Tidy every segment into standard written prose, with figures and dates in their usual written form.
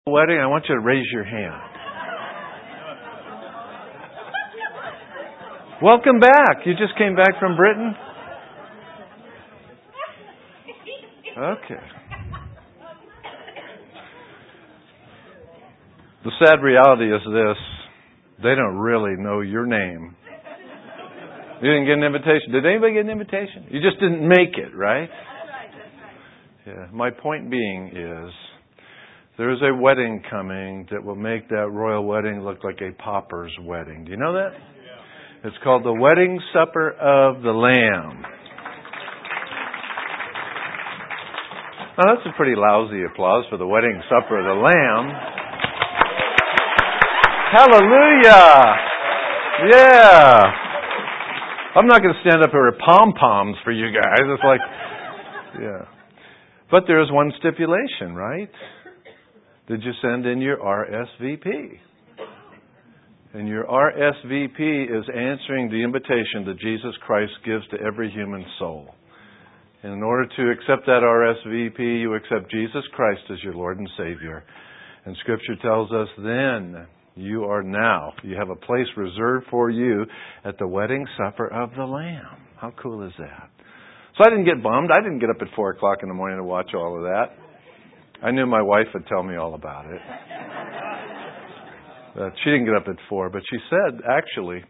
wedding, I want you to raise your hand. Welcome back. You just came back from Britain? Okay. The sad reality is this. They don't really know your name. You didn't get an invitation. Did anybody get an invitation? You just didn't make it, right? Yeah. My point being is, there is a wedding coming that will make that royal wedding look like a pauper's wedding. Do you know that? Yeah. It's called the Wedding Supper of the Lamb. Now, that's a pretty lousy applause for the Wedding Supper of the Lamb. Hallelujah! Yeah! I'm not going to stand up here with pom-poms for you guys. It's like, yeah. But there is one stipulation, right? Did you send in your RSVP? And your RSVP is answering the invitation that Jesus Christ gives to every human soul. And in order to accept that RSVP, you accept Jesus Christ as your Lord and Savior. And Scripture tells us then you have a place reserved for you at the wedding supper of the Lamb. How cool is that? So I didn't get bummed. I didn't get up at 4 o'clock in the morning to watch all of that. I knew my wife would tell me all about it. She didn't get up at 4, but she said, actually,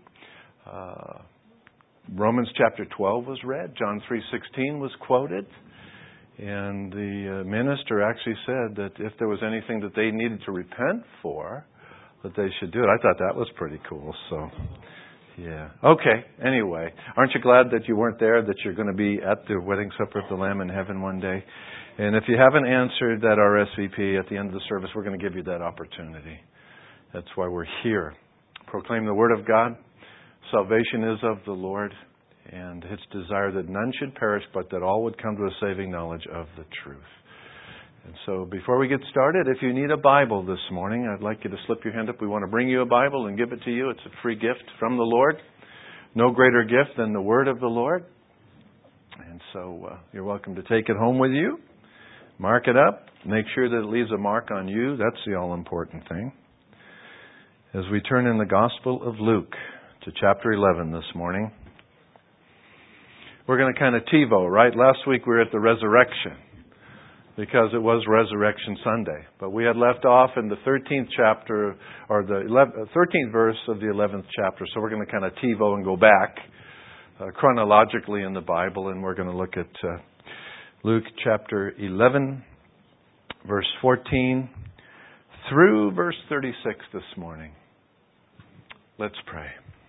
Romans chapter 12 was read. John 3:16 was quoted. And the minister actually said that if there was anything that they needed to repent for, that they should do it. I thought that was pretty cool. So, yeah. Okay. Anyway, aren't you glad that you weren't there, that you're going to be at the wedding supper of the Lamb in heaven one day? And if you haven't answered that RSVP at the end of the service, we're going to give you that opportunity. That's why we're here. Proclaim the Word of God. Salvation is of the Lord, and its desire that none should perish, but that all would come to a saving knowledge of the truth. And so before we get started, if you need a Bible this morning, I'd like you to slip your hand up. We want to bring you a Bible and give it to you. It's a free gift from the Lord. No greater gift than the Word of the Lord. And so you're welcome to take it home with you. Mark it up. Make sure that it leaves a mark on you. That's the all-important thing. As we turn in the Gospel of Luke to chapter 11 this morning, we're going to kind of TiVo, right? Last week we were at the resurrection because it was Resurrection Sunday. But we had left off in the 13th chapter, or the 13th verse of the 11th chapter. So we're going to kind of TiVo and go back chronologically in the Bible, and we're going to look at Luke chapter 11, verse 14, through verse 36 this morning. Let's pray.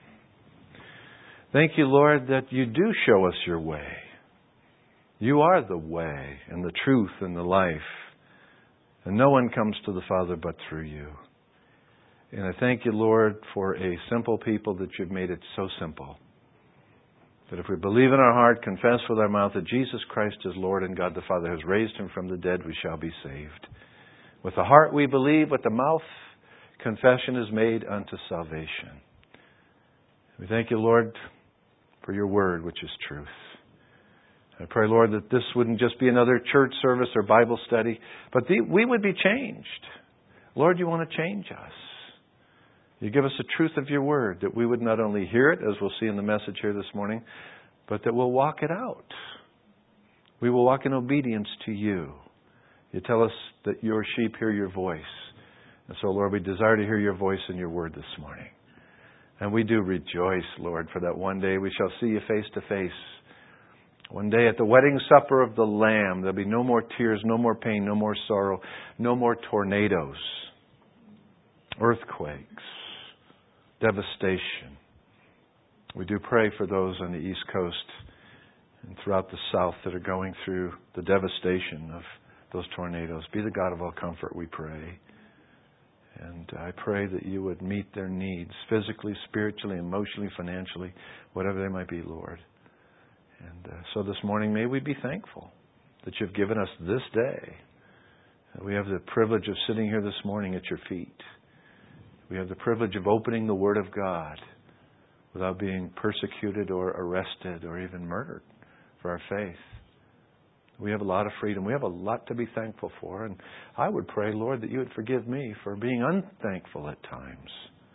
Thank you, Lord, that you do show us your way. You are the way and the truth and the life. And no one comes to the Father but through you. And I thank you, Lord, for a simple people that you've made it so simple. That if we believe in our heart, confess with our mouth that Jesus Christ is Lord and God the Father has raised him from the dead, we shall be saved. With the heart we believe, with the mouth confession is made unto salvation. We thank you, Lord, for your word, which is truth. I pray, Lord, that this wouldn't just be another church service or Bible study, but we would be changed. Lord, you want to change us. You give us the truth of your word, that we would not only hear it, as we'll see in the message here this morning, but that we'll walk it out. We will walk in obedience to you. You tell us that your sheep hear your voice. And so, Lord, we desire to hear your voice and your word this morning. And we do rejoice, Lord, for that one day we shall see you face to face. One day at the wedding supper of the Lamb, there'll be no more tears, no more pain, no more sorrow, no more tornadoes, earthquakes, devastation. We do pray for those on the East Coast and throughout the South that are going through the devastation of those tornadoes. Be the God of all comfort, we pray. And I pray that you would meet their needs physically, spiritually, emotionally, financially, whatever they might be, Lord. And so this morning, may we be thankful that you've given us this day. We have the privilege of sitting here this morning at your feet. We have the privilege of opening the Word of God without being persecuted or arrested or even murdered for our faith. We have a lot of freedom. We have a lot to be thankful for. And I would pray, Lord, that you would forgive me for being unthankful at times.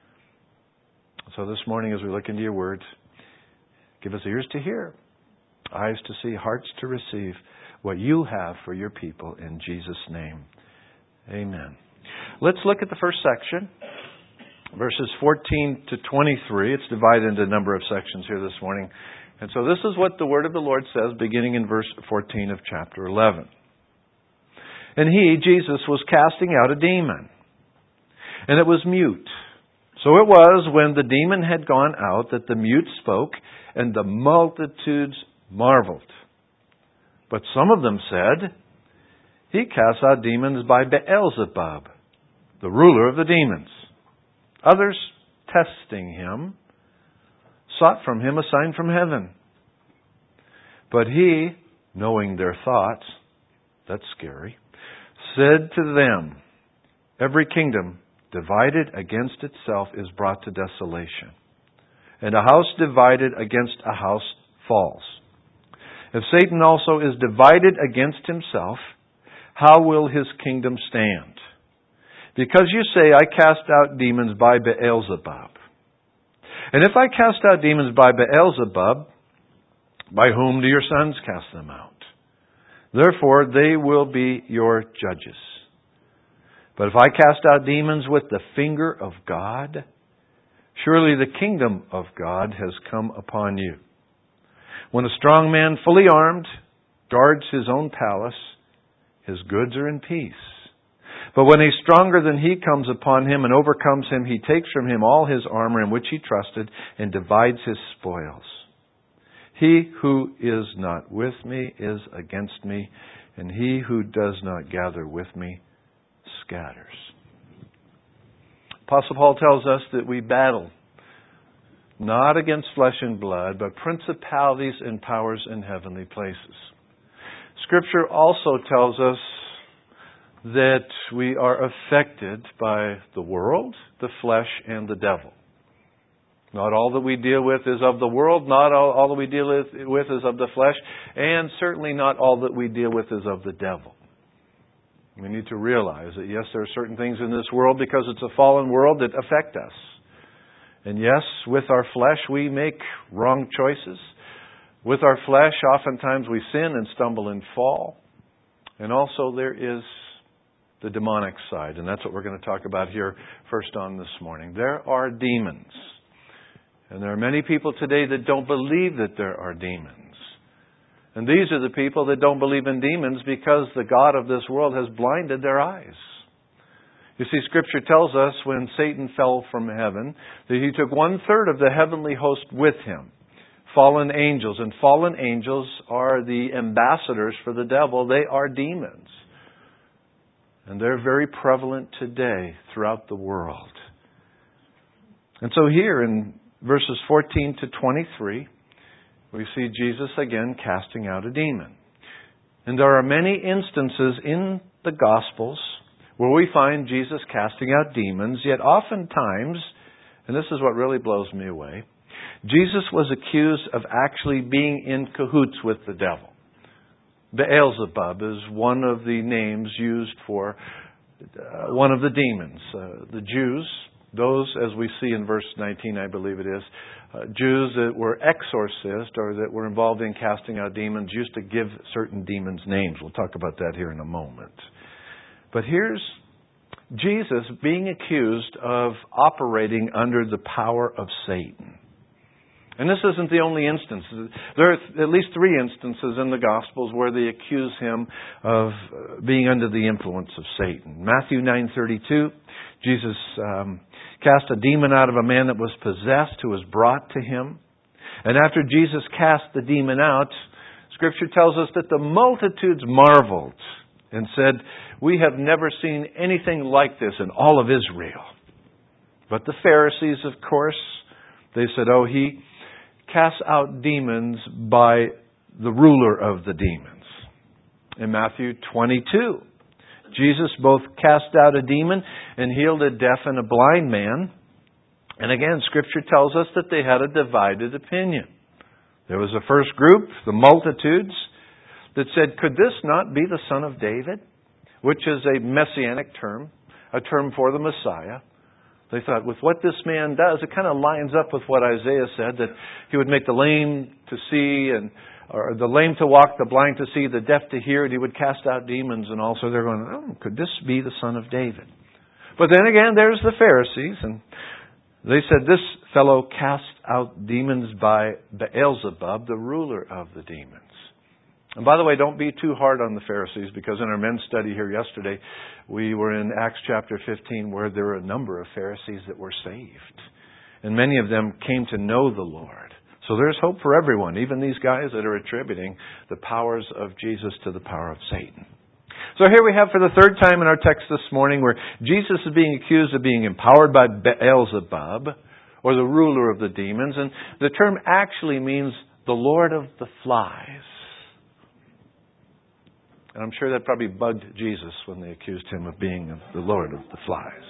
So this morning, as we look into your words, give us ears to hear, eyes to see, hearts to receive what you have for your people in Jesus' name. Amen. Let's look at the first section, verses 14 to 23. It's divided into a number of sections here this morning. And so this is what the word of the Lord says, beginning in verse 14 of chapter 11. And he, Jesus, was casting out a demon, and it was mute. So it was when the demon had gone out that the mute spoke, and the multitudes marveled. But some of them said, he casts out demons by Beelzebub, the ruler of the demons. Others, testing him, sought from him a sign from heaven. But he, knowing their thoughts, that's scary, said to them, every kingdom divided against itself is brought to desolation, and a house divided against a house falls. If Satan also is divided against himself, how will his kingdom stand? Because you say, I cast out demons by Beelzebub. And if I cast out demons by Beelzebub, by whom do your sons cast them out? Therefore, they will be your judges. But if I cast out demons with the finger of God, surely the kingdom of God has come upon you. When a strong man, fully armed, guards his own palace, his goods are in peace. But when a stronger than he comes upon him and overcomes him, he takes from him all his armor in which he trusted and divides his spoils. He who is not with me is against me, and he who does not gather with me scatters. Apostle Paul tells us that we battle not against flesh and blood, but principalities and powers in heavenly places. Scripture also tells us that we are affected by the world, the flesh, and the devil. Not all that we deal with is of the world, not all that we deal with is of the flesh, and certainly not all that we deal with is of the devil. We need to realize that, yes, there are certain things in this world, because it's a fallen world, that affect us. And yes, with our flesh we make wrong choices. With our flesh, oftentimes we sin and stumble and fall. And also there is the demonic side, and that's what we're going to talk about here first on this morning. There are demons. And there are many people today that don't believe that there are demons. And these are the people that don't believe in demons because the God of this world has blinded their eyes. You see, Scripture tells us when Satan fell from heaven that he took 1/3 of the heavenly host with him. Fallen angels. And fallen angels are the ambassadors for the devil. They are demons. And they're very prevalent today throughout the world. And so here in verses 14 to 23, we see Jesus again casting out a demon. And there are many instances in the Gospels where we find Jesus casting out demons, yet oftentimes, and this is what really blows me away, Jesus was accused of actually being in cahoots with the devil. Beelzebub is one of the names used for one of the demons. The Jews, those, as we see in verse 19, I believe it is, Jews that were exorcists or that were involved in casting out demons used to give certain demons names. We'll talk about that here in a moment. But here's Jesus being accused of operating under the power of Satan. And this isn't the only instance. There are at least 3 instances in the Gospels where they accuse him of being under the influence of Satan. Matthew 9:32, Jesus cast a demon out of a man that was possessed, who was brought to him. And after Jesus cast the demon out, Scripture tells us that the multitudes marveled and said, we have never seen anything like this in all of Israel. But the Pharisees, of course, they said, oh, he casts out demons by the ruler of the demons. In Matthew 22, Jesus both cast out a demon and healed a deaf and a blind man. And again, Scripture tells us that they had a divided opinion. There was a first group, the multitudes, that said, could this not be the Son of David? Which is a messianic term, a term for the Messiah. They thought, with what this man does, it kind of lines up with what Isaiah said, that he would make the lame to see, or the lame to walk, the blind to see, the deaf to hear, and he would cast out demons. And also they're going, oh, could this be the Son of David? But then again, there's the Pharisees, and they said, this fellow cast out demons by Beelzebub, the ruler of the demons. And by the way, don't be too hard on the Pharisees, because in our men's study here yesterday, we were in Acts chapter 15, where there were a number of Pharisees that were saved. And many of them came to know the Lord. So there's hope for everyone, even these guys that are attributing the powers of Jesus to the power of Satan. So here we have for the third time in our text this morning where Jesus is being accused of being empowered by Beelzebub, or the ruler of the demons. And the term actually means the Lord of the flies. And I'm sure that probably bugged Jesus when they accused him of being the Lord of the flies.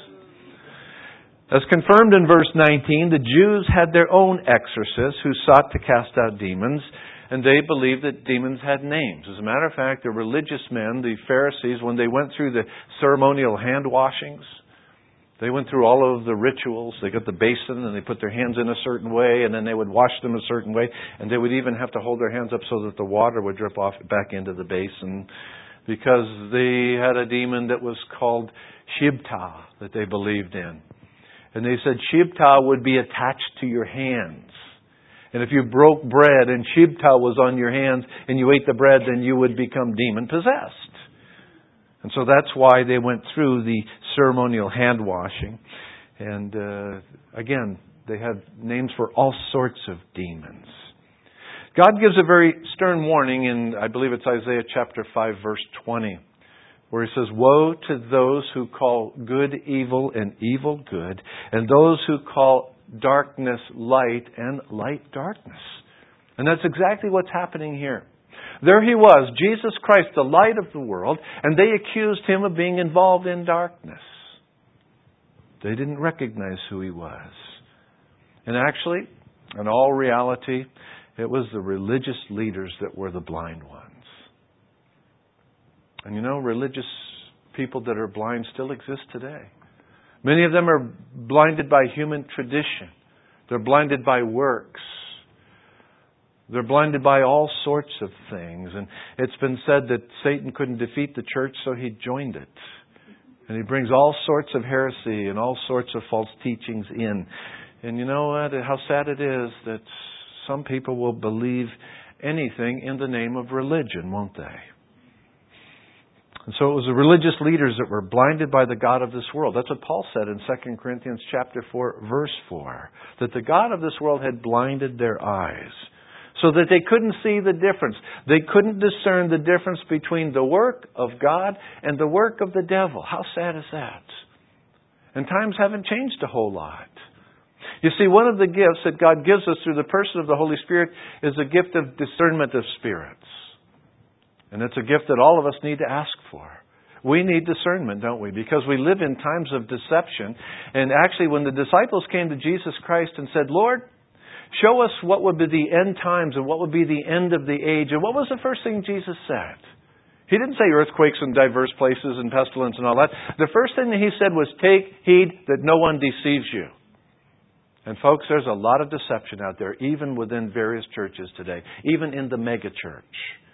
As confirmed in verse 19, the Jews had their own exorcists who sought to cast out demons, and they believed that demons had names. As a matter of fact, the religious men, the Pharisees, when they went through the ceremonial hand washings, they went through all of the rituals. They got the basin and they put their hands in a certain way, and then they would wash them a certain way, and they would even have to hold their hands up so that the water would drip off back into the basin, because they had a demon that was called Shibta that they believed in. And they said Shibta would be attached to your hands. And if you broke bread and Shibta was on your hands and you ate the bread, then you would become demon-possessed. And so that's why they went through the ceremonial hand washing. And again, they had names for all sorts of demons. God gives a very stern warning in, I believe it's Isaiah chapter 5, verse 20, where He says, woe to those who call good evil and evil good, and those who call darkness light and light darkness. And that's exactly what's happening here. There He was, Jesus Christ, the light of the world, and they accused Him of being involved in darkness. They didn't recognize who He was. And actually, in all reality, it was the religious leaders that were the blind ones. And you know, religious people that are blind still exist today. Many of them are blinded by human tradition. They're blinded by works. They're blinded by all sorts of things. And it's been said that Satan couldn't defeat the church, so he joined it. And he brings all sorts of heresy and all sorts of false teachings in. And you know what? How sad it is that some people will believe anything in the name of religion, won't they? And so it was the religious leaders that were blinded by the God of this world. That's what Paul said in 2 Corinthians chapter 4, verse 4. That the God of this world had blinded their eyes so that they couldn't see the difference. They couldn't discern the difference between the work of God and the work of the devil. How sad is that? And times haven't changed a whole lot. You see, one of the gifts that God gives us through the person of the Holy Spirit is the gift of discernment of spirits. And it's a gift that all of us need to ask for. We need discernment, don't we? Because we live in times of deception. And actually, when the disciples came to Jesus Christ and said, Lord, show us what would be the end times and what would be the end of the age. And what was the first thing Jesus said? He didn't say earthquakes in diverse places and pestilence and all that. The first thing that He said was, take heed that no one deceives you. And folks, there's a lot of deception out there, even within various churches today, even in the mega church.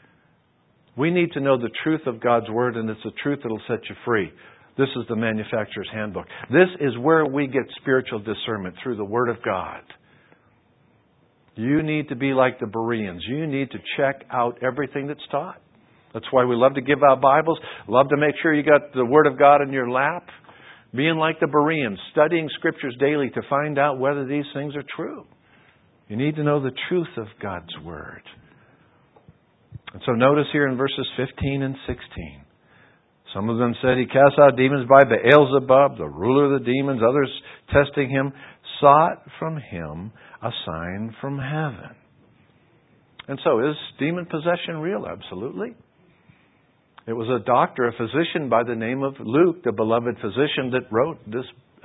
We need to know the truth of God's Word, and it's the truth that will set you free. This is the manufacturer's handbook. This is where we get spiritual discernment, through the Word of God. You need to be like the Bereans. You need to check out everything that's taught. That's why we love to give out Bibles, love to make sure you got the Word of God in your lap. Being like the Bereans, studying Scriptures daily to find out whether these things are true. You need to know the truth of God's Word. And so notice here in verses 15 and 16. Some of them said He cast out demons by Beelzebub, the ruler of the demons. Others, testing Him, sought from Him a sign from heaven. And so, is demon possession real? Absolutely. It was a doctor, a physician by the name of Luke, the beloved physician, that wrote this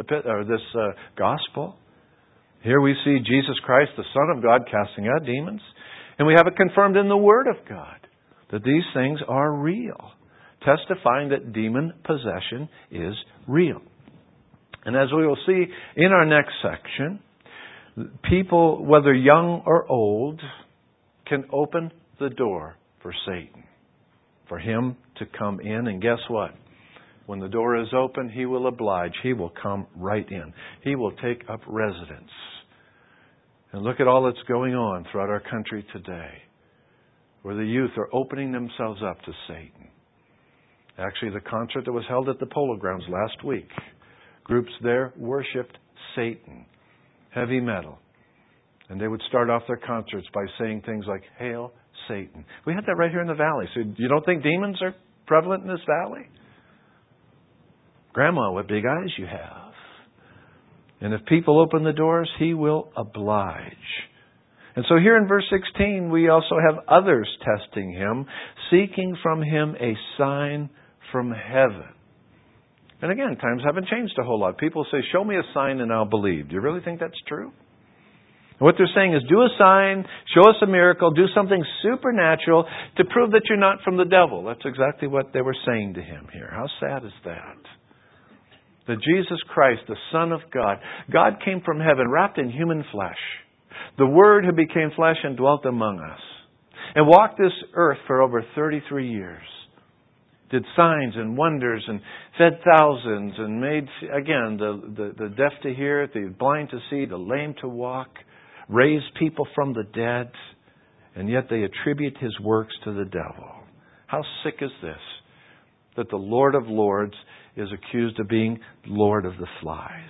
gospel. Here we see Jesus Christ, the Son of God, casting out demons. And we have it confirmed in the Word of God that these things are real, testifying that demon possession is real. And as we will see in our next section, people, whether young or old, can open the door for Satan, for him to come in. And guess what? When the door is open, he will oblige. He will come right in. He will take up residence. And look at all that's going on throughout our country today, where the youth are opening themselves up to Satan. Actually, the concert that was held at the Polo Grounds last week, groups there worshipped Satan, heavy metal. And they would start off their concerts by saying things like, "Hail Satan." We had that right here in the valley. So you don't think demons are prevalent in this valley? Grandma, what big eyes you have. And if people open the doors, he will oblige. And so here in verse 16, we also have others testing him, seeking from him a sign from heaven. And again, times haven't changed a whole lot. People say, "Show me a sign and I'll believe." Do you really think that's true? And what they're saying is, do a sign, show us a miracle, do something supernatural to prove that you're not from the devil. That's exactly what they were saying to him here. How sad is that? That Jesus Christ, the Son of God, God came from heaven wrapped in human flesh. The Word who became flesh and dwelt among us. And walked this earth for over 33 years. Did signs and wonders and fed thousands and made, again, the deaf to hear, the blind to see, the lame to walk, raised people from the dead, and yet they attribute His works to the devil. How sick is this? That the Lord of Lords is accused of being Lord of the flies.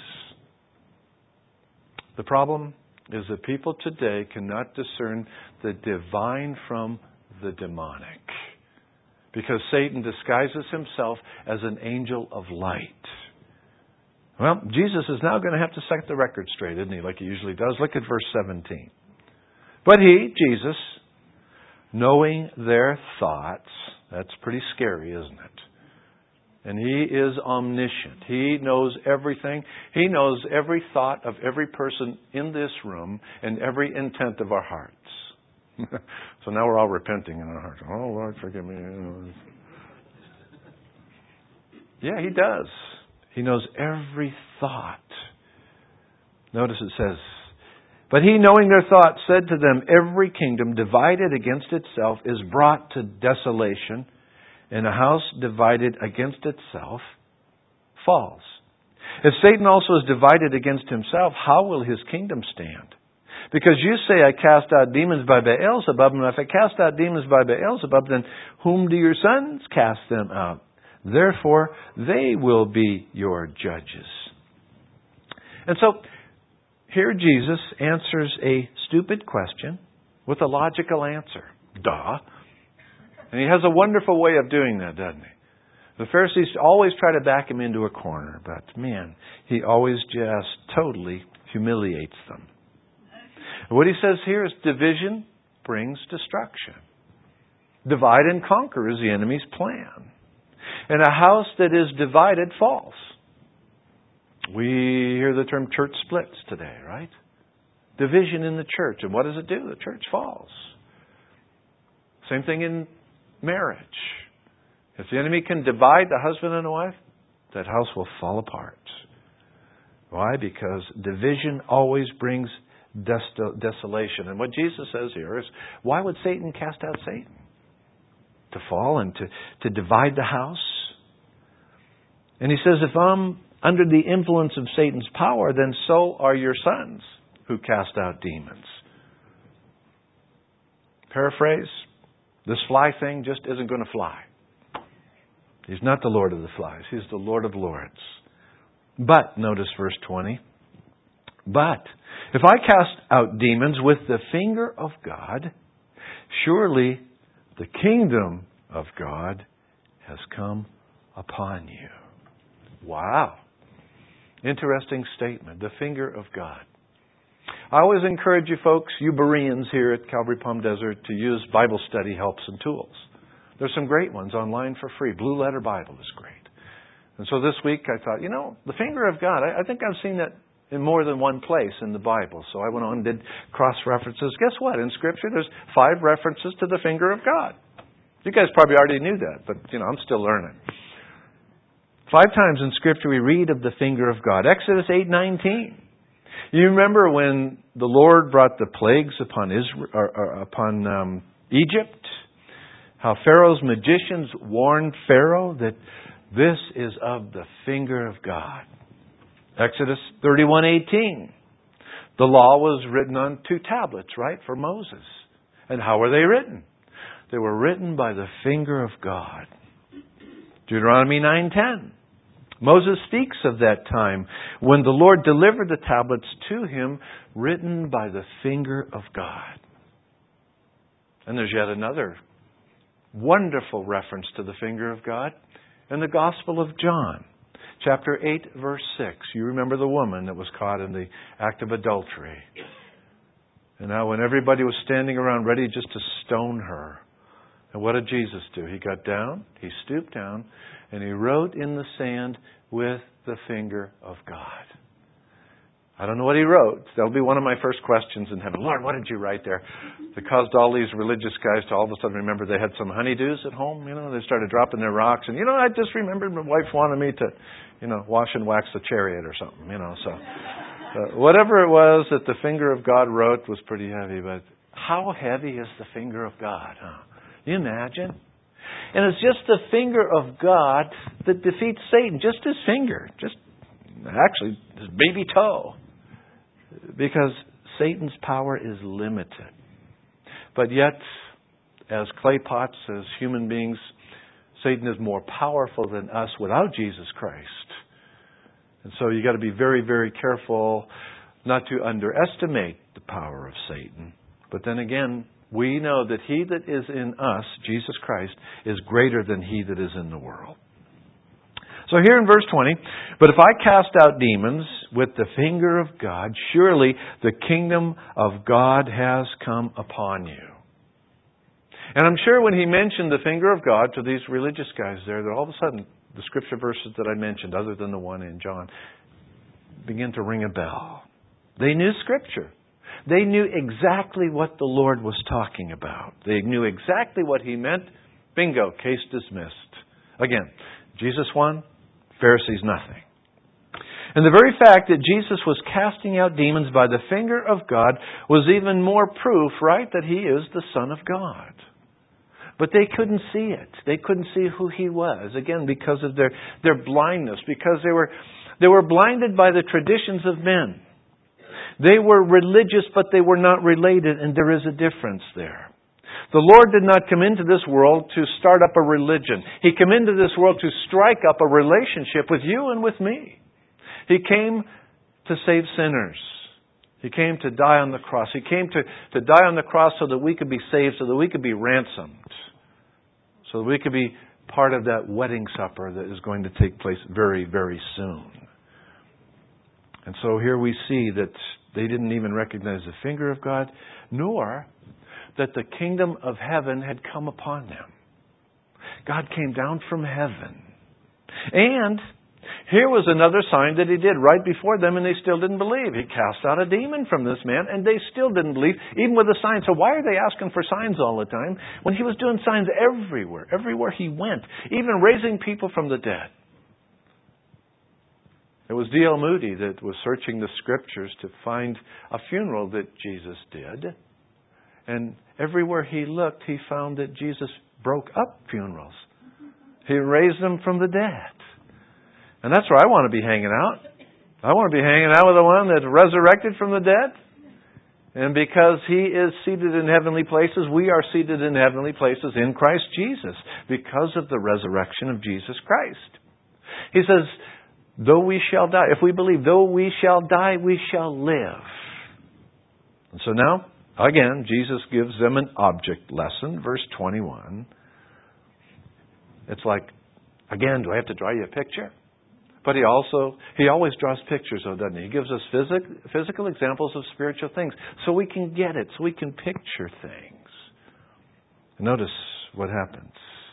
The problem is that people today cannot discern the divine from the demonic, because Satan disguises himself as an angel of light. Well, Jesus is now going to have to set the record straight, isn't he, like he usually does? Look at verse 17. But he, Jesus, knowing their thoughts, that's pretty scary, isn't it? And he is omniscient. He knows everything. He knows every thought of every person in this room and every intent of our hearts. So now we're all repenting in our hearts. "Oh, Lord, forgive me." Yeah, He does. He knows every thought. Notice it says, "But He, knowing their thoughts, said to them, Every kingdom divided against itself is brought to desolation, and a house divided against itself falls. If Satan also is divided against himself, how will his kingdom stand? Because you say, I cast out demons by Beelzebub, and if I cast out demons by Beelzebub, then whom do your sons cast them out? Therefore, they will be your judges." And so, here Jesus answers a stupid question with a logical answer. Duh. And He has a wonderful way of doing that, doesn't He? The Pharisees always try to back Him into a corner, but man, He always just totally humiliates them. What He says here is division brings destruction. Divide and conquer is the enemy's plan. And a house that is divided falls. We hear the term church splits today, right? Division in the church. And what does it do? The church falls. Same thing in marriage. If the enemy can divide the husband and the wife, that house will fall apart. Why? Because division always brings desolation. And what Jesus says here is, why would Satan cast out Satan? To fall and to divide the house? And He says, if I'm under the influence of Satan's power, then so are your sons who cast out demons. Paraphrase, this fly thing just isn't going to fly. He's not the Lord of the flies. He's the Lord of Lords. But, notice verse 20, but if I cast out demons with the finger of God, surely the kingdom of God has come upon you. Wow. Interesting statement. The finger of God. I always encourage you folks, you Bereans here at Calvary Palm Desert, to use Bible study helps and tools. There's some great ones online for free. Blue Letter Bible is great. And so this week I thought, the finger of God, I think I've seen that in more than one place in the Bible. So I went on and did cross-references. Guess what? In Scripture there's 5 references to the finger of God. You guys probably already knew that, but I'm still learning. 5 times in Scripture we read of the finger of God. Exodus 8:19. You remember when the Lord brought the plagues upon Egypt? How Pharaoh's magicians warned Pharaoh that this is of the finger of God. Exodus 31:18. The law was written on 2 tablets, right, for Moses. And how were they written? They were written by the finger of God. Deuteronomy 9:10. Moses speaks of that time when the Lord delivered the tablets to him, written by the finger of God. And there's yet another wonderful reference to the finger of God in the Gospel of John, chapter 8, verse 6. You remember the woman that was caught in the act of adultery. And now when everybody was standing around ready just to stone her, and what did Jesus do? He got down, he stooped down, and he wrote in the sand with the finger of God. I don't know what he wrote. That'll be one of my first questions in heaven. Lord, what did you write there? That caused all these religious guys to all of a sudden remember they had some honeydews at home. They started dropping their rocks. And, I just remembered my wife wanted me to, wash and wax the chariot or something, So whatever it was that the finger of God wrote was pretty heavy. But how heavy is the finger of God, huh? Can you imagine? And it's just the finger of God that defeats Satan. Just his finger. Actually, his baby toe. Because Satan's power is limited. But yet, as clay pots, as human beings, Satan is more powerful than us without Jesus Christ. And so you've got to be very, very careful not to underestimate the power of Satan. But then again, we know that he that is in us, Jesus Christ, is greater than he that is in the world. So here in verse 20, but if I cast out demons with the finger of God, surely the kingdom of God has come upon you. And I'm sure when he mentioned the finger of God to these religious guys there, that all of a sudden the scripture verses that I mentioned, other than the one in John, begin to ring a bell. They knew Scripture. They knew exactly what the Lord was talking about. They knew exactly what he meant. Bingo, case dismissed. Again, Jesus won, Pharisees nothing. And the very fact that Jesus was casting out demons by the finger of God was even more proof, right, that he is the Son of God. But they couldn't see it. They couldn't see who he was. Again, because of their blindness. Because they were blinded by the traditions of men. They were religious, but they were not related, and there is a difference there. The Lord did not come into this world to start up a religion. He came into this world to strike up a relationship with you and with me. He came to save sinners. He came to die on the cross. He came to die on the cross so that we could be saved, so that we could be ransomed, so that we could be part of that wedding supper that is going to take place very, very soon. And so here we see that they didn't even recognize the finger of God, nor that the kingdom of heaven had come upon them. God came down from heaven. And here was another sign that he did right before them, and they still didn't believe. He cast out a demon from this man, and they still didn't believe, even with a sign. So why are they asking for signs all the time when he was doing signs everywhere he went, even raising people from the dead? It was D.L. Moody that was searching the Scriptures to find a funeral that Jesus did. And everywhere he looked, he found that Jesus broke up funerals. He raised them from the dead. And that's where I want to be hanging out. I want to be hanging out with the one that's resurrected from the dead. And because he is seated in heavenly places, we are seated in heavenly places in Christ Jesus because of the resurrection of Jesus Christ. He says, though we shall die, if we believe, though we shall die, we shall live. And so now, again, Jesus gives them an object lesson, verse 21. It's like, again, do I have to draw you a picture? But he always draws pictures, though, doesn't he? He gives us physical examples of spiritual things so we can get it, so we can picture things. Notice what happens.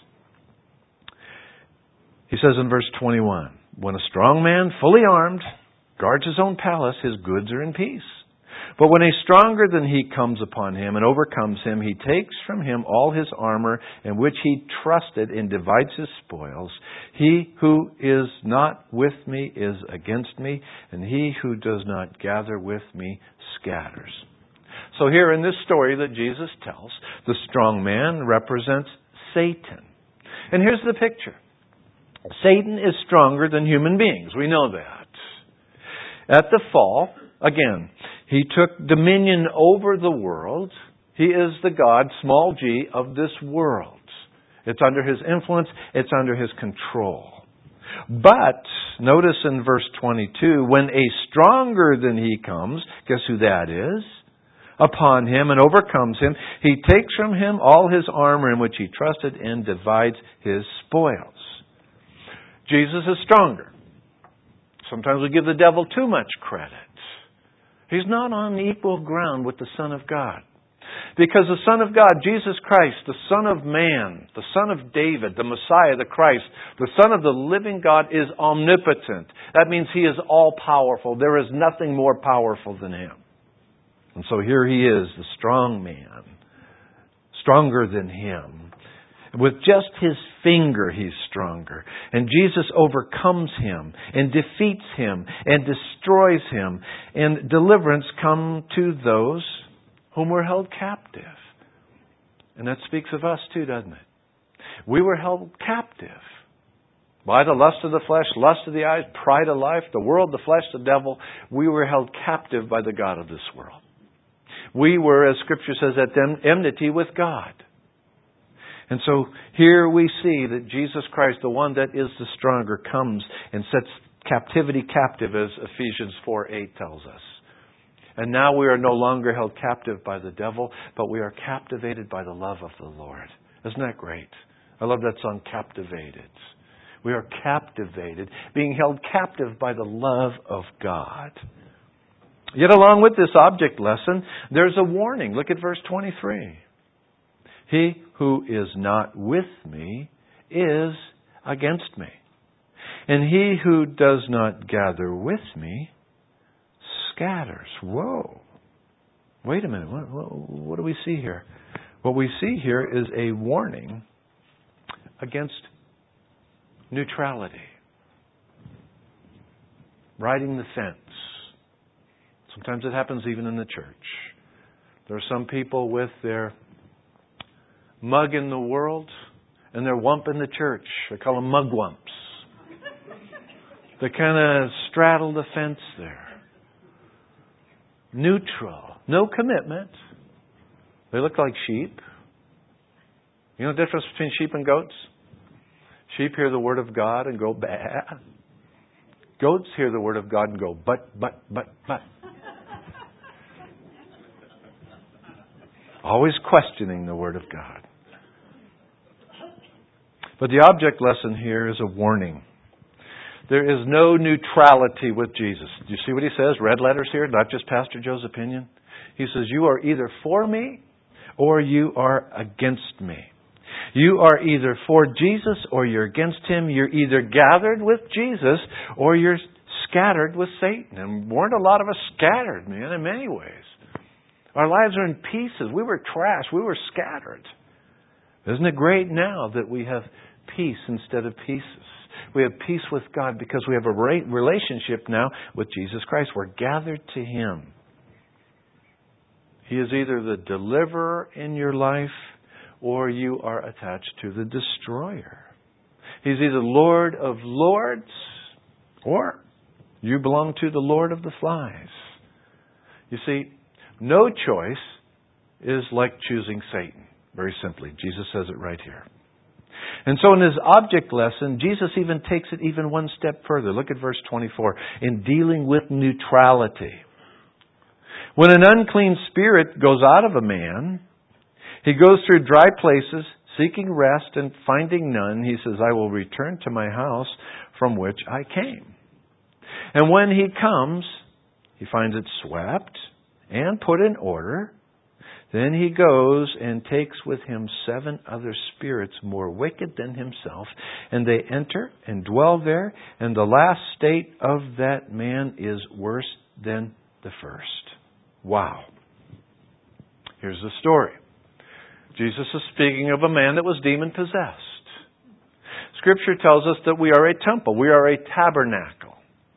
He says in verse 21, when a strong man, fully armed, guards his own palace, his goods are in peace. But when a stronger than he comes upon him and overcomes him, he takes from him all his armor in which he trusted and divides his spoils. He who is not with me is against me, and he who does not gather with me scatters. So here in this story that Jesus tells, the strong man represents Satan. And here's the picture. Satan is stronger than human beings. We know that. At the fall, again, he took dominion over the world. He is the God, small g, of this world. It's under his influence. It's under his control. But, notice in verse 22, when a stronger than he comes, guess who that is? Upon him and overcomes him, he takes from him all his armor in which he trusted and divides his spoils. Jesus is stronger. Sometimes we give the devil too much credit. He's not on equal ground with the Son of God. Because the Son of God, Jesus Christ, the Son of Man, the Son of David, the Messiah, the Christ, the Son of the living God is omnipotent. That means He is all-powerful. There is nothing more powerful than Him. And so here He is, the strong man, stronger than Him. With just His finger, He's stronger. And Jesus overcomes Him and defeats Him and destroys Him. And deliverance comes to those whom were held captive. And that speaks of us too, doesn't it? We were held captive by the lust of the flesh, lust of the eyes, pride of life, the world, the flesh, the devil. We were held captive by the God of this world. We were, as Scripture says, at enmity with God. And so here we see that Jesus Christ, the one that is the stronger, comes and sets captivity captive, as Ephesians 4:8 tells us. And now we are no longer held captive by the devil, but we are captivated by the love of the Lord. Isn't that great? I love that song, Captivated. We are captivated, being held captive by the love of God. Yet along with this object lesson, there's a warning. Look at verse 23. He who is not with me is against me. And he who does not gather with me scatters. Whoa. Wait a minute. What do we see here? What we see here is a warning against neutrality. Riding the fence. Sometimes it happens even in the church. There are some people with their mug in the world and their wump in the church. They call them mugwumps. They kind of straddle the fence there. Neutral. No commitment. They look like sheep. You know the difference between sheep and goats? Sheep hear the word of God and go, bah. Goats hear the word of God and go, but. Always questioning the word of God. But the object lesson here is a warning. There is no neutrality with Jesus. Do you see what he says? Red letters here, not just Pastor Joe's opinion. He says, you are either for me or you are against me. You are either for Jesus or you're against Him. You're either gathered with Jesus or you're scattered with Satan. And weren't a lot of us scattered, man, in many ways. Our lives are in pieces. We were trash. We were scattered. Isn't it great now that we have peace instead of pieces? We have peace with God because we have a relationship now with Jesus Christ. We're gathered to Him. He is either the deliverer in your life or you are attached to the destroyer. He's either Lord of Lords or you belong to the Lord of the Flies. You see, no choice is like choosing Satan. Very simply. Jesus says it right here. And so in his object lesson, Jesus even takes it even one step further. Look at verse 24. In dealing with neutrality. When an unclean spirit goes out of a man, he goes through dry places, seeking rest and finding none. He says, I will return to my house from which I came. And when he comes, he finds it swept and put in order. Then he goes and takes with him 7 other spirits more wicked than himself, and they enter and dwell there, and the last state of that man is worse than the first. Wow. Here's the story. Jesus is speaking of a man that was demon-possessed. Scripture tells us that we are a temple. We are a tabernacle.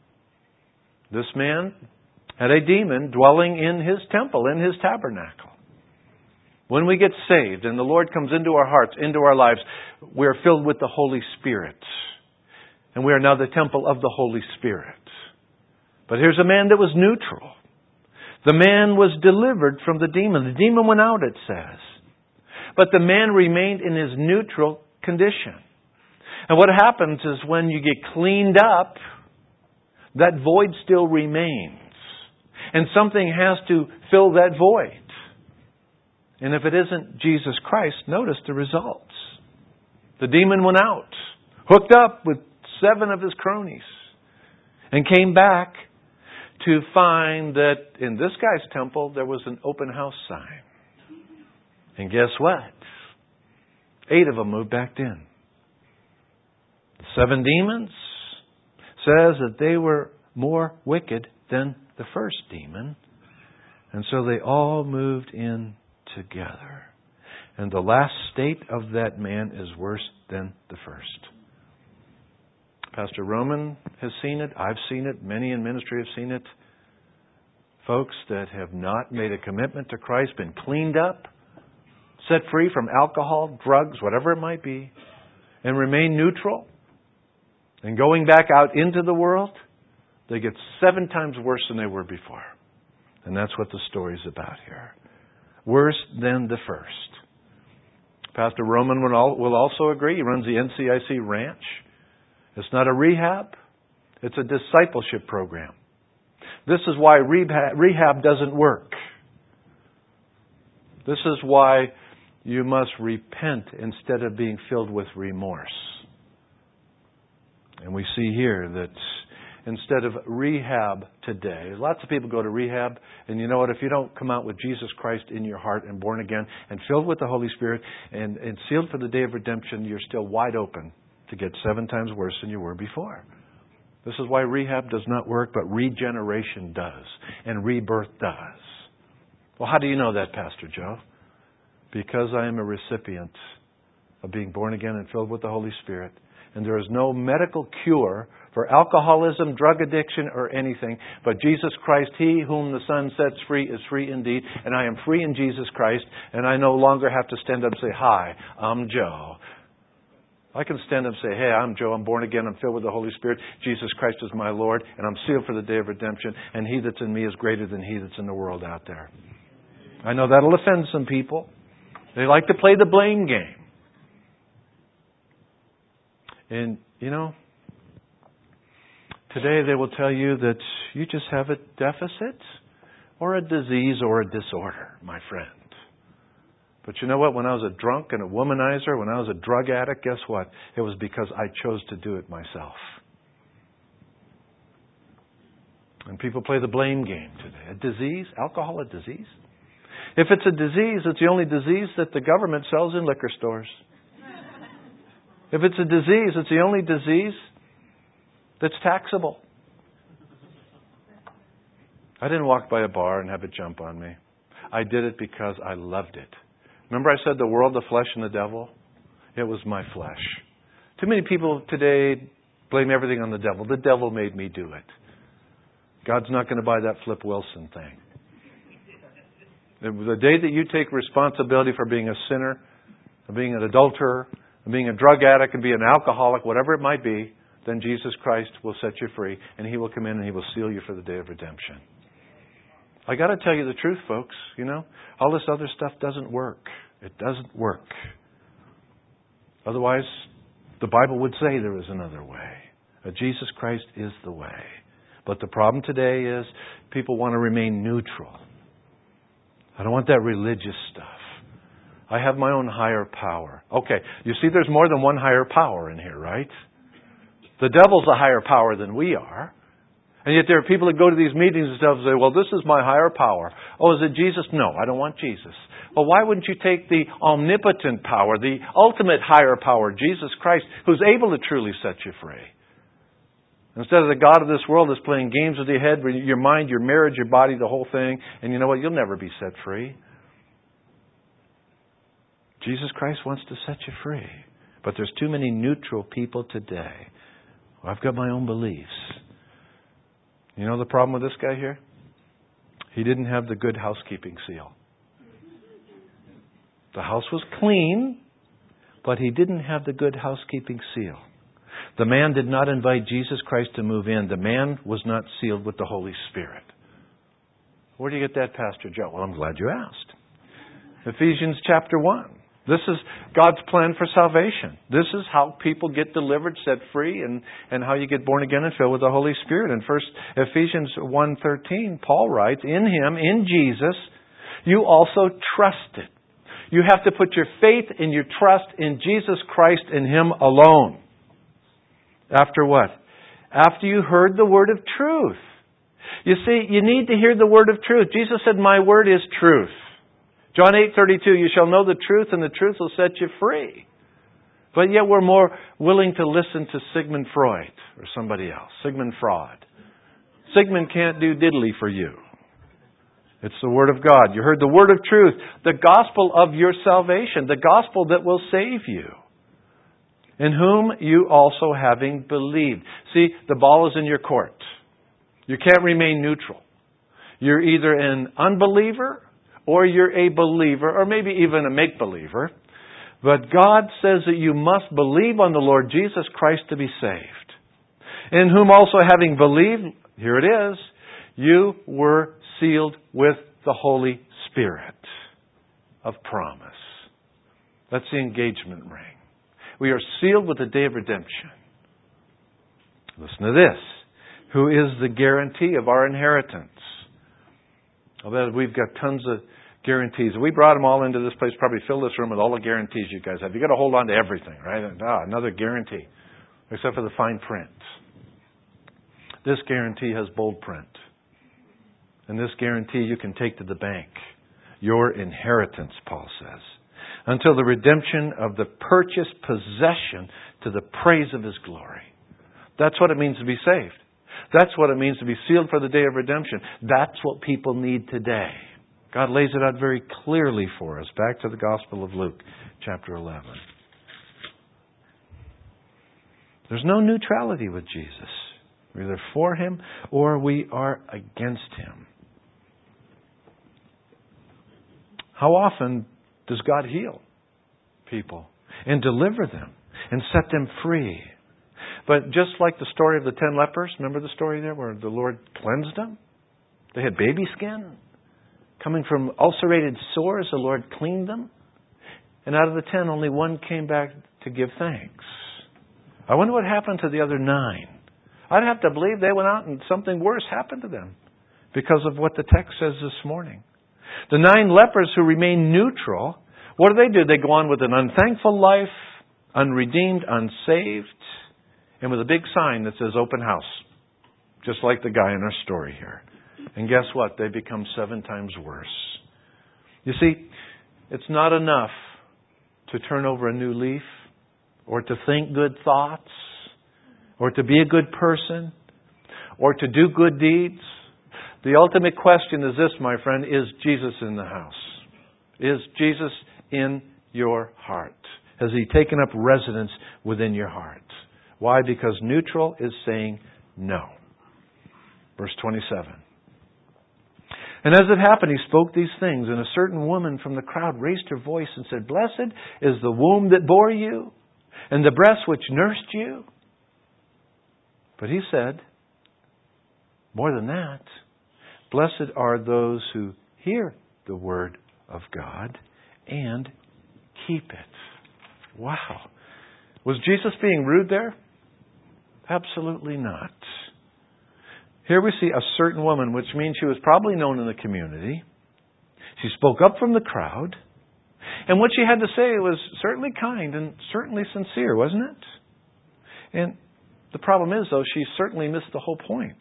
This man had a demon dwelling in his temple, in his tabernacle. When we get saved and the Lord comes into our hearts, into our lives, we are filled with the Holy Spirit. And we are now the temple of the Holy Spirit. But here's a man that was neutral. The man was delivered from the demon. The demon went out, it says. But the man remained in his neutral condition. And what happens is when you get cleaned up, that void still remains. And something has to fill that void. And if it isn't Jesus Christ, notice the results. The demon went out, hooked up with 7 of his cronies, and came back to find that in this guy's temple there was an open house sign. And guess what? 8 of them moved back in. The 7 demons says that they were more wicked than the first demon. And so they all moved in together. And the last state of that man is worse than the first. Pastor Roman has seen it. I've seen it. Many in ministry have seen it. Folks that have not made a commitment to Christ, been cleaned up, set free from alcohol, drugs, whatever it might be, and remain neutral, and going back out into the world, they get 7 times worse than they were before. And that's what the story's about here. Worse than the first. Pastor Roman will also agree. He runs the NCIC ranch. It's not a rehab. It's a discipleship program. This is why rehab doesn't work. This is why you must repent instead of being filled with remorse. And we see here that instead of rehab today, lots of people go to rehab, and you know what? If you don't come out with Jesus Christ in your heart and born again and filled with the Holy Spirit and sealed for the day of redemption, you're still wide open to get 7 times worse than you were before. This is why rehab does not work, but regeneration does, and rebirth does. Well, how do you know that, Pastor Joe? Because I am a recipient of being born again and filled with the Holy Spirit. And there is no medical cure for alcoholism, drug addiction, or anything. But Jesus Christ, He whom the Son sets free is free indeed. And I am free in Jesus Christ. And I no longer have to stand up and say, "Hi, I'm Joe." I can stand up and say, "Hey, I'm Joe. I'm born again. I'm filled with the Holy Spirit. Jesus Christ is my Lord. And I'm sealed for the day of redemption. And He that's in me is greater than he that's in the world out there." I know that'll offend some people. They like to play the blame game. And, you know, today they will tell you that you just have a deficit or a disease or a disorder, my friend. But you know what? When I was a drunk and a womanizer, when I was a drug addict, guess what? It was because I chose to do it myself. And people play the blame game today. A disease? Alcohol a disease? If it's a disease, it's the only disease that the government sells in liquor stores. If it's a disease, it's the only disease that's taxable. I didn't walk by a bar and have it jump on me. I did it because I loved it. Remember I said the world, the flesh, and the devil? It was my flesh. Too many people today blame everything on the devil. The devil made me do it. God's not going to buy that Flip Wilson thing. The day that you take responsibility for being a sinner, being an adulterer, being a drug addict, and being an alcoholic, whatever it might be, then Jesus Christ will set you free, and He will come in and He will seal you for the day of redemption. I got to tell you the truth, folks. You know, all this other stuff doesn't work. It doesn't work. Otherwise, the Bible would say there is another way. Jesus Christ is the way. But the problem today is people want to remain neutral. I don't want that religious stuff. I have my own higher power. Okay, you see there's more than one higher power in here, right? The devil's a higher power than we are. And yet there are people that go to these meetings and stuff and say, "Well, this is my higher power." Oh, is it Jesus? No, I don't want Jesus. Well, why wouldn't you take the omnipotent power, the ultimate higher power, Jesus Christ, who's able to truly set you free? Instead of the god of this world that's playing games with your head, your mind, your marriage, your body, the whole thing. And you know what? You'll never be set free. Jesus Christ wants to set you free. But there's too many neutral people today. Well, I've got my own beliefs. You know the problem with this guy here? He didn't have the good housekeeping seal. The house was clean, but he didn't have the good housekeeping seal. The man did not invite Jesus Christ to move in. The man was not sealed with the Holy Spirit. Where do you get that, Pastor Joe? Well, I'm glad you asked. Ephesians chapter 1. This is God's plan for salvation. This is how people get delivered, set free, and how you get born again and filled with the Holy Spirit. In Ephesians 1:13, Paul writes, in Him, in Jesus, you also trusted. You have to put your faith and your trust in Jesus Christ and Him alone. After what? After you heard the word of truth. You see, you need to hear the word of truth. Jesus said, my word is truth. John 8:32, you shall know the truth and the truth will set you free. But yet we're more willing to listen to Sigmund Freud or somebody else. Sigmund Freud. Sigmund can't do diddly for you. It's the Word of God. You heard the Word of truth, the gospel of your salvation, the gospel that will save you. In whom you also having believed. See, the ball is in your court. You can't remain neutral. You're either an unbeliever or you're a believer, or maybe even a make-believer. But God says that you must believe on the Lord Jesus Christ to be saved. In whom also having believed, here it is, you were sealed with the Holy Spirit of promise. That's the engagement ring. We are sealed with the day of redemption. Listen to this. Who is the guarantee of our inheritance? I bet we've got tons of guarantees. We brought them all into this place, probably fill this room with all the guarantees you guys have. You've got to hold on to everything, right? Another guarantee. Except for the fine print. This guarantee has bold print. And this guarantee you can take to the bank. Your inheritance, Paul says. Until the redemption of the purchased possession to the praise of His glory. That's what it means to be saved. That's what it means to be sealed for the day of redemption. That's what people need today. God lays it out very clearly for us. Back to the Gospel of Luke, chapter 11. There's no neutrality with Jesus. We're either for Him or we are against Him. How often does God heal people and deliver them and set them free? But just like the story of the 10 lepers, remember the story there where the Lord cleansed them? They had baby skin. Coming from ulcerated sores, the Lord cleaned them. And out of the 10, only one came back to give thanks. I wonder what happened to the other 9. I'd have to believe they went out and something worse happened to them because of what the text says this morning. The 9 lepers who remain neutral, what do? They go on with an unthankful life, unredeemed, unsaved, and with a big sign that says open house. Just like the guy in our story here. And guess what? They become 7 times worse. You see, it's not enough to turn over a new leaf or to think good thoughts or to be a good person or to do good deeds. The ultimate question is this, my friend, is Jesus in the house? Is Jesus in your heart? Has He taken up residence within your heart? Why? Because neutral is saying no. Verse 27. And as it happened, He spoke these things, and a certain woman from the crowd raised her voice and said, Blessed is the womb that bore you, and the breast which nursed you. But He said, more than that, blessed are those who hear the word of God and keep it. Wow. Was Jesus being rude there? Absolutely not. Here we see a certain woman, which means she was probably known in the community. She spoke up from the crowd. And what she had to say was certainly kind and certainly sincere, wasn't it? And the problem is, though, she certainly missed the whole point.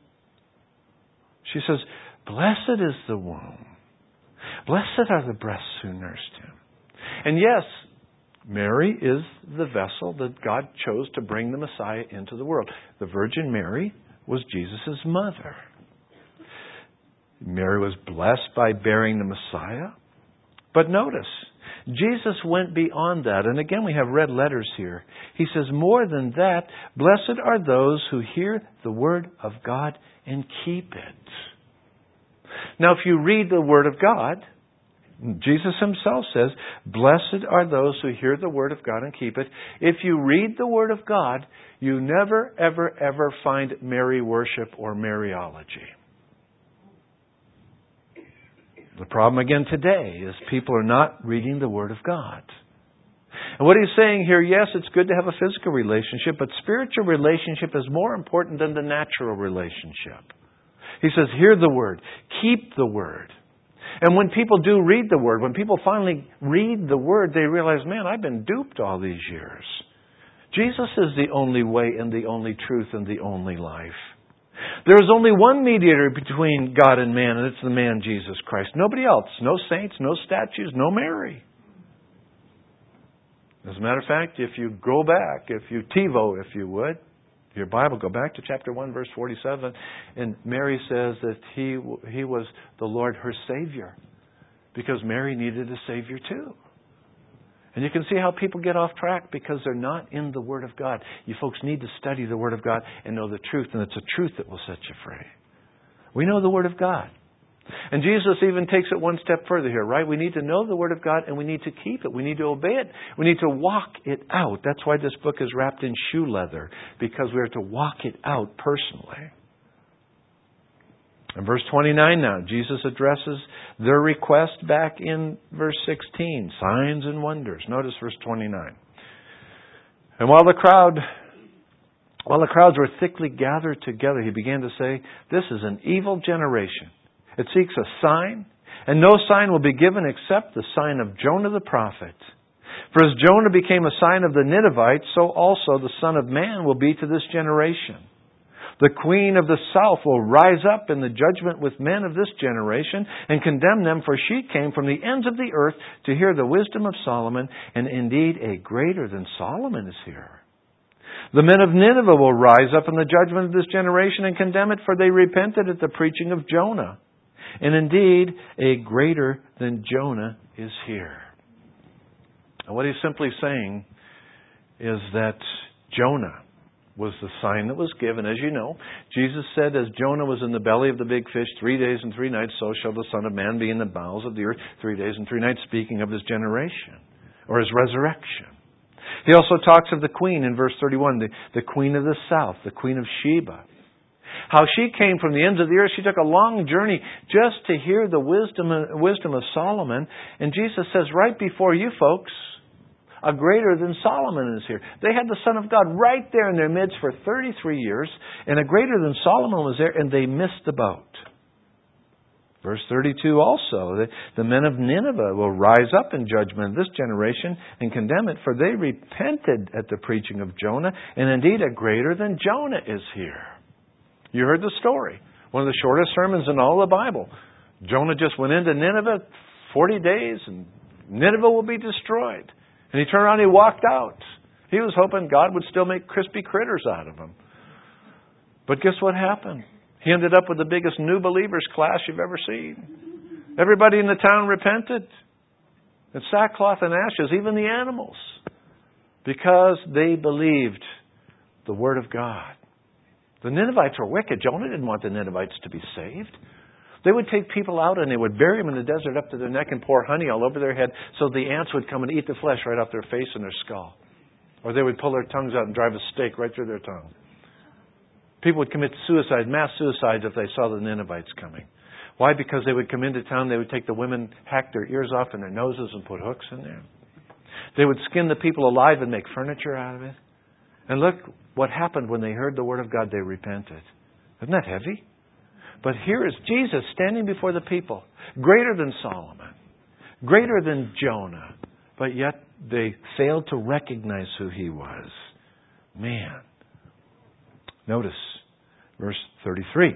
She says, Blessed is the womb. Blessed are the breasts who nursed Him. And yes, Mary is the vessel that God chose to bring the Messiah into the world. The Virgin Mary was Jesus' mother. Mary was blessed by bearing the Messiah. But notice, Jesus went beyond that. And again, we have red letters here. He says, more than that, blessed are those who hear the Word of God and keep it. Now, if you read the Word of God, Jesus Himself says, blessed are those who hear the Word of God and keep it. If you read the Word of God, you never, ever, ever find Mary worship or Mariology. The problem again today is people are not reading the Word of God. And what He's saying here, yes, it's good to have a physical relationship, but spiritual relationship is more important than the natural relationship. He says, hear the Word, keep the Word. And when people do read the Word, when people finally read the Word, they realize, man, I've been duped all these years. Jesus is the only way and the only truth and the only life. There is only one mediator between God and man, and it's the man Jesus Christ. Nobody else. No saints, no statues, no Mary. As a matter of fact, if you go back, if you TiVo, if you would, your Bible, go back to chapter 1, verse 47, and Mary says that He was the Lord, her Savior, because Mary needed a Savior too. And you can see how people get off track because they're not in the Word of God. You folks need to study the Word of God and know the truth, and it's the truth that will set you free. We know the Word of God. And Jesus even takes it one step further here, right? We need to know the Word of God and we need to keep it. We need to obey it. We need to walk it out. That's why this book is wrapped in shoe leather, because we are to walk it out personally. In verse 29 now, Jesus addresses their request back in verse 16, signs and wonders. Notice verse 29. And while the crowds were thickly gathered together, He began to say, this is an evil generation. It seeks a sign, and no sign will be given except the sign of Jonah the prophet. For as Jonah became a sign of the Ninevites, so also the Son of Man will be to this generation. The queen of the south will rise up in the judgment with men of this generation and condemn them, for she came from the ends of the earth to hear the wisdom of Solomon, and indeed a greater than Solomon is here. The men of Nineveh will rise up in the judgment of this generation and condemn it, for they repented at the preaching of Jonah. And indeed, a greater than Jonah is here. And what he's simply saying is that Jonah was the sign that was given. As you know, Jesus said, as Jonah was in the belly of the big fish 3 days and 3 nights, so shall the Son of Man be in the bowels of the earth 3 days and 3 nights, speaking of His generation, or His resurrection. He also talks of the queen in verse 31, the queen of the south, the queen of Sheba. How she came from the ends of the earth. She took a long journey just to hear the wisdom of Solomon. And Jesus says, right before you folks, a greater than Solomon is here. They had the Son of God right there in their midst for 33 years, and a greater than Solomon was there, and they missed the boat. Verse 32 also, the men of Nineveh will rise up in judgment of this generation and condemn it, for they repented at the preaching of Jonah, and indeed a greater than Jonah is here. You heard the story. One of the shortest sermons in all the Bible. Jonah just went into Nineveh 40 days, and Nineveh will be destroyed. And he turned around and he walked out. He was hoping God would still make crispy critters out of him. But guess what happened? He ended up with the biggest new believers class you've ever seen. Everybody in the town repented. It's sackcloth and ashes, even the animals. Because they believed the Word of God. The Ninevites were wicked. Jonah didn't want the Ninevites to be saved. They would take people out and they would bury them in the desert up to their neck and pour honey all over their head so the ants would come and eat the flesh right off their face and their skull. Or they would pull their tongues out and drive a stake right through their tongue. People would commit suicide, mass suicides, if they saw the Ninevites coming. Why? Because they would come into town, they would take the women, hack their ears off and their noses and put hooks in there. They would skin the people alive and make furniture out of it. And look what happened when they heard the Word of God, they repented. Isn't that heavy? But here is Jesus standing before the people, greater than Solomon, greater than Jonah, but yet they failed to recognize who He was. Man. Notice verse 33.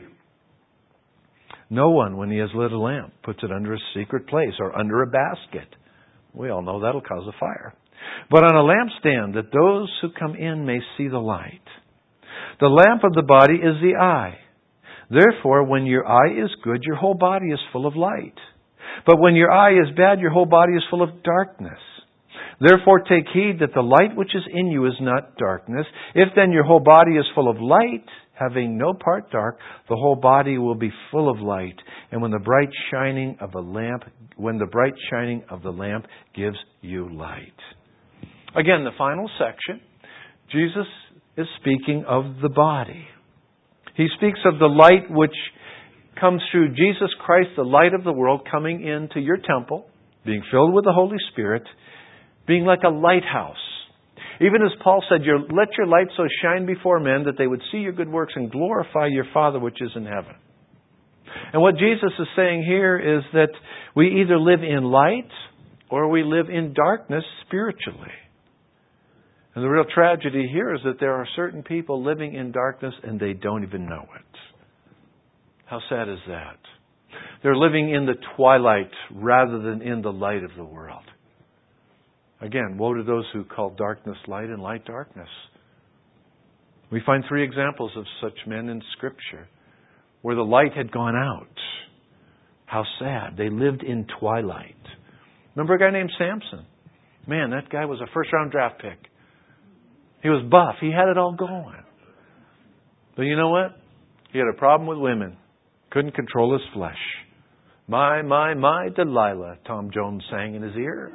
No one, when he has lit a lamp, puts it under a secret place or under a basket. We all know that'll cause a fire. but on a lampstand, that those who come in may see the light. The lamp of the body is the eye. Therefore, when your eye is good, your whole body is full of light. But when your eye is bad, your whole body is full of darkness. Therefore, take heed that the light which is in you is not darkness. If then your whole body is full of light, having no part dark, the whole body will be full of light. And when the bright shining of the lamp gives you light. Again, the final section, Jesus is speaking of the body. He speaks of the light which comes through Jesus Christ, the light of the world, coming into your temple, being filled with the Holy Spirit, being like a lighthouse. Even as Paul said, let your light so shine before men that they would see your good works and glorify your Father which is in heaven. And what Jesus is saying here is that we either live in light or we live in darkness spiritually. And the real tragedy here is that there are certain people living in darkness and they don't even know it. How sad is that? They're living in the twilight rather than in the light of the world. Again, woe to those who call darkness light and light darkness. We find 3 examples of such men in Scripture where the light had gone out. How sad. They lived in twilight. Remember a guy named Samson? Man, that guy was a first-round draft pick. He was buff. He had it all going. But you know what? He had a problem with women. Couldn't control his flesh. My, Delilah, Tom Jones sang in his ear.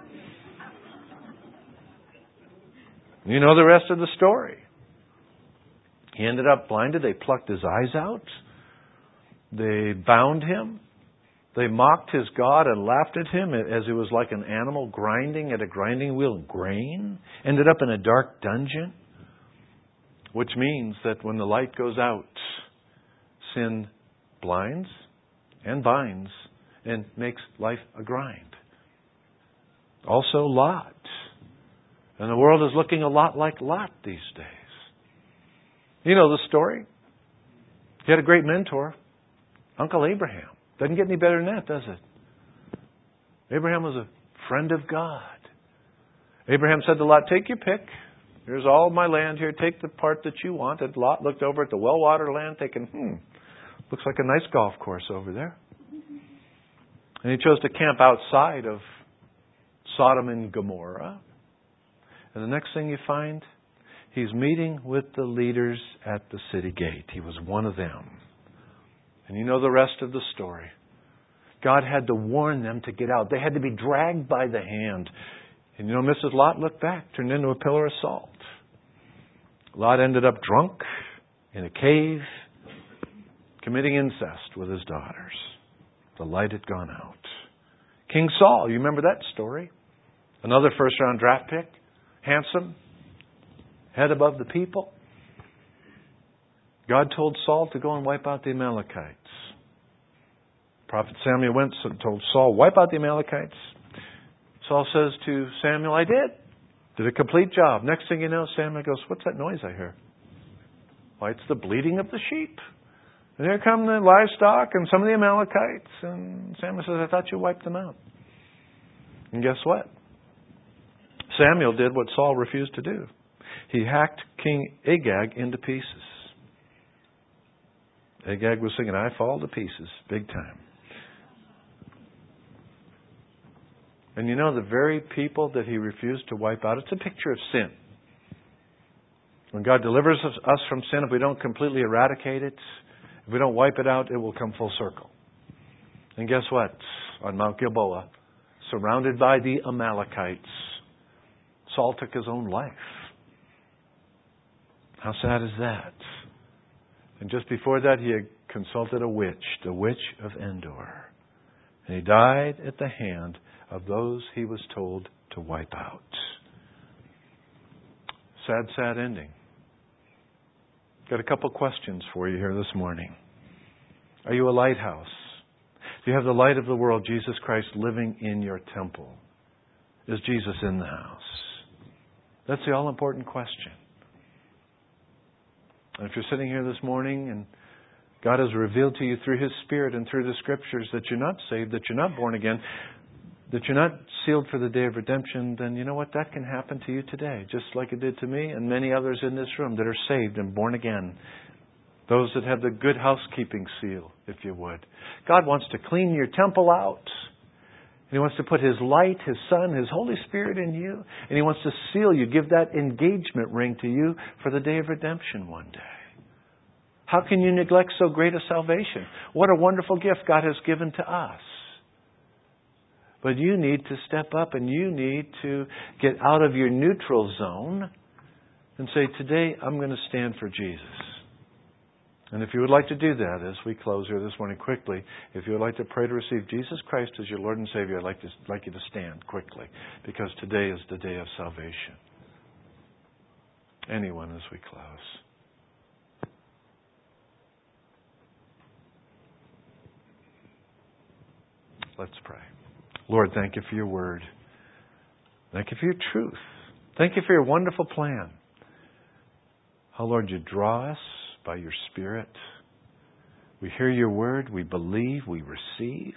You know the rest of the story. He ended up blinded. They plucked his eyes out. They bound him. They mocked his God and laughed at him as he was like an animal grinding at a grinding wheel of grain. Ended up in a dark dungeon. Which means that when the light goes out, sin blinds and binds and makes life a grind. Also Lot. And the world is looking a lot like Lot these days. You know the story. He had a great mentor, Uncle Abraham. Doesn't get any better than that, does it? Abraham was a friend of God. Abraham said to Lot, take your pick. Here's all my land here. Take the part that you want. And Lot looked over at the well-watered land thinking, looks like a nice golf course over there. And he chose to camp outside of Sodom and Gomorrah. And the next thing you find, he's meeting with the leaders at the city gate. He was one of them. And you know the rest of the story. God had to warn them to get out. They had to be dragged by the hand. And you know, Mrs. Lot looked back, turned into a pillar of salt. Lot ended up drunk in a cave, committing incest with his daughters. The light had gone out. King Saul, you remember that story? Another first-round draft pick. Handsome, head above the people. God told Saul to go and wipe out the Amalekites. Prophet Samuel went and told Saul, wipe out the Amalekites. Saul says to Samuel, I did. Did a complete job. Next thing you know, Samuel goes, what's that noise I hear? Why, it's the bleating of the sheep. And here come the livestock and some of the Amalekites. And Samuel says, I thought you wiped them out. And guess what? Samuel did what Saul refused to do. He hacked King Agag into pieces. Agag was singing, I fall to pieces, big time. And you know, the very people that he refused to wipe out, it's a picture of sin. When God delivers us from sin, if we don't completely eradicate it, if we don't wipe it out, it will come full circle. And guess what? On Mount Gilboa, surrounded by the Amalekites, Saul took his own life. How sad is that? And just before that, he had consulted a witch, the witch of Endor. And he died at the hand of those he was told to wipe out. Sad, sad ending. Got a couple questions for you here this morning. Are you a lighthouse? Do you have the light of the world, Jesus Christ, living in your temple? Is Jesus in the house? That's the all-important question. And if you're sitting here this morning and God has revealed to you through His Spirit and through the Scriptures that you're not saved, that you're not born again, that you're not sealed for the day of redemption, then you know what? That can happen to you today, just like it did to me and many others in this room that are saved and born again. Those that have the good housekeeping seal, if you would. God wants to clean your temple out. And He wants to put His light, His Son, His Holy Spirit in you. And He wants to seal you, give that engagement ring to you for the day of redemption one day. How can you neglect so great a salvation? What a wonderful gift God has given to us. But you need to step up and you need to get out of your neutral zone and say, today I'm going to stand for Jesus. And if you would like to do that as we close here this morning quickly, if you would like to pray to receive Jesus Christ as your Lord and Savior, I'd like you to stand quickly, because today is the day of salvation. Anyone as we close. Let's pray. Lord, thank You for Your word. Thank You for Your truth. Thank You for Your wonderful plan. How, Lord, You draw us by Your Spirit. We hear Your word, we believe, we receive.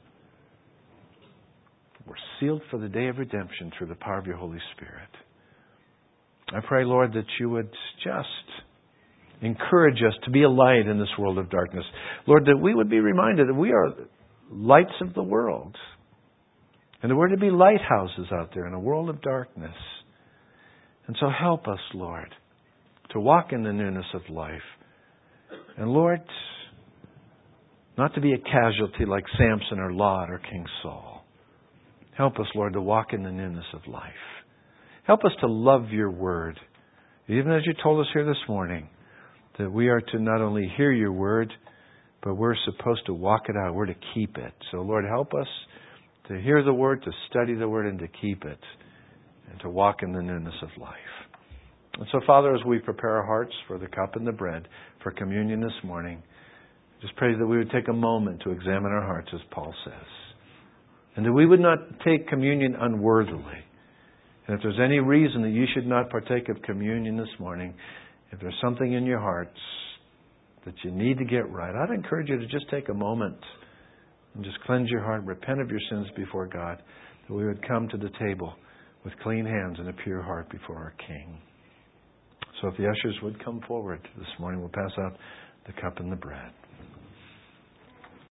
We're sealed for the day of redemption through the power of Your Holy Spirit. I pray, Lord, that You would just encourage us to be a light in this world of darkness. Lord, that we would be reminded that we are lights of the world. And that we're to be lighthouses out there in a world of darkness. And so help us, Lord, to walk in the newness of life. And Lord, not to be a casualty like Samson or Lot or King Saul. Help us, Lord, to walk in the newness of life. Help us to love Your word. Even as You told us here this morning, that we are to not only hear Your word, but we're supposed to walk it out. We're to keep it. So Lord, help us to hear the word, to study the word, and to keep it. And to walk in the newness of life. And so, Father, as we prepare our hearts for the cup and the bread for communion this morning, just pray that we would take a moment to examine our hearts, as Paul says. And that we would not take communion unworthily. And if there's any reason that you should not partake of communion this morning, if there's something in your hearts that you need to get right, I'd encourage you to just take a moment and just cleanse your heart, repent of your sins before God, that we would come to the table with clean hands and a pure heart before our King. So if the ushers would come forward this morning, we'll pass out the cup and the bread.